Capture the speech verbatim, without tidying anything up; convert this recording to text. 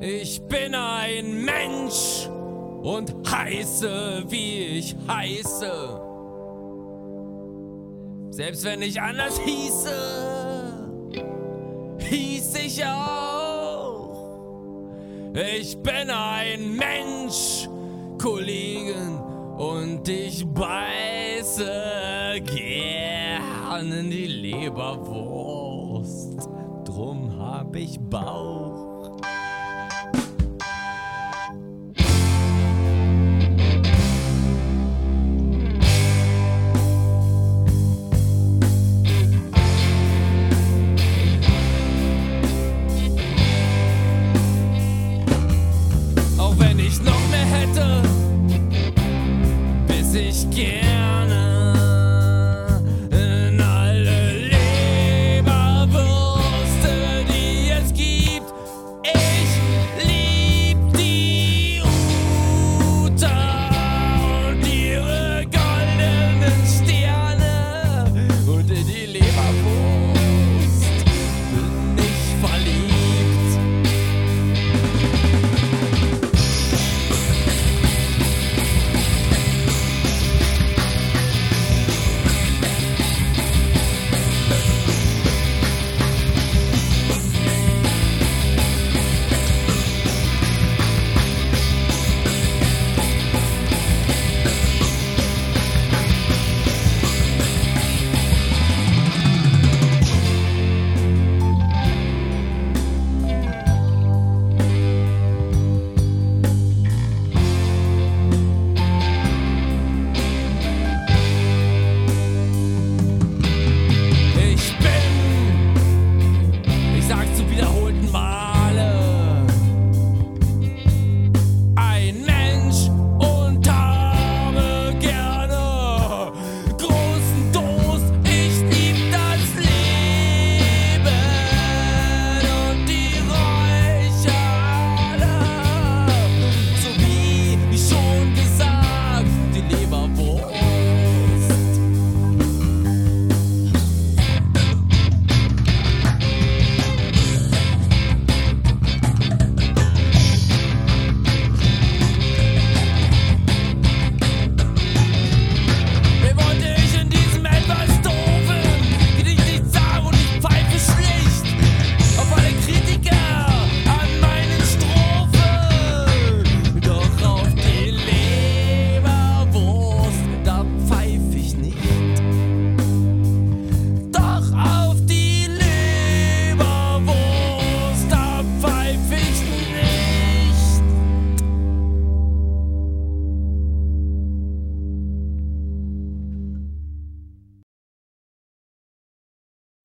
Ich bin ein Mensch und heiße, wie ich heiße. Selbst wenn ich anders hieße, hieß ich auch. Ich bin ein Mensch, Kollegen, und ich beiße gern in die Leberwurst. Drum hab ich Bauch. Auch wenn ich noch mehr hätte, bis ich gehe.